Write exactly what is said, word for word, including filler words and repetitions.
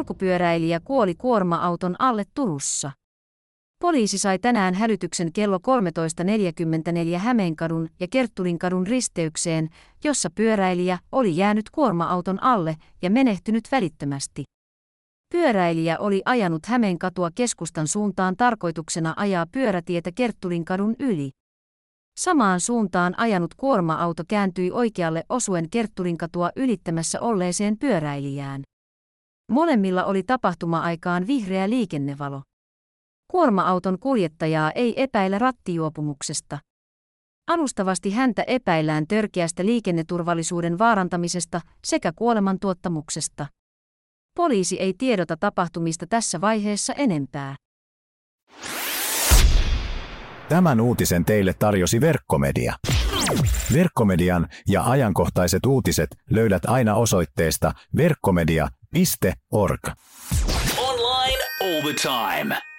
Polkupyöräilijä kuoli kuorma-auton alle Turussa. Poliisi sai tänään hälytyksen kello kolmetoista neljäkymmentäneljä Hämeenkadun ja Kerttulinkadun risteykseen, jossa pyöräilijä oli jäänyt kuorma-auton alle ja menehtynyt välittömästi. Pyöräilijä oli ajanut Hämeenkatua keskustan suuntaan tarkoituksena ajaa pyörätietä Kerttulinkadun yli. Samaan suuntaan ajanut kuorma-auto kääntyi oikealle osuen Kerttulinkatua ylittämässä olleeseen pyöräilijään. Molemmilla oli tapahtuma-aikaan vihreä liikennevalo. Kuorma-auton kuljettajaa ei epäillä rattijuopumuksesta. Alustavasti häntä epäillään törkeästä liikenneturvallisuuden vaarantamisesta sekä kuolemantuottamuksesta. Poliisi ei tiedota tapahtumista tässä vaiheessa enempää. Tämän uutisen teille tarjosi Verkkomedia. Verkkomedian ja ajankohtaiset uutiset löydät aina osoitteesta verkkomedia piste org. Online all the time.